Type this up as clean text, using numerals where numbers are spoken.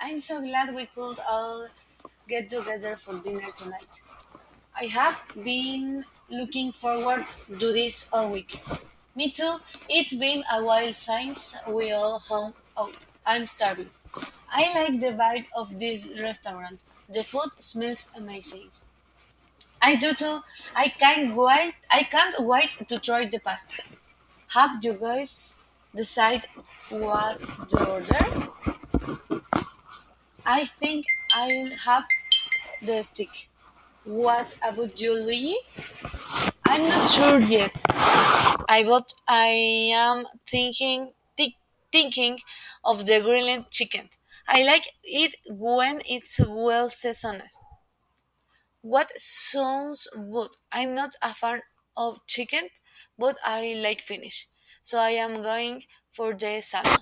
I'm so glad we could all get together for dinner tonight. I have been looking forward to this all week. Me too. It's been a while since we all hung out. I'm starving. I like the vibe of this restaurant. The food smells amazing. I do too. I can't wait to try the pasta. Have you guys decided what to order? I think I'll have the stick. What about you, Luigi? I'm not sure yet. I am thinking of the grilled chicken. I like it when it's well seasoned. What sounds good? I'm not a fan of chicken, but I like Finnish, so I am going for the salmon.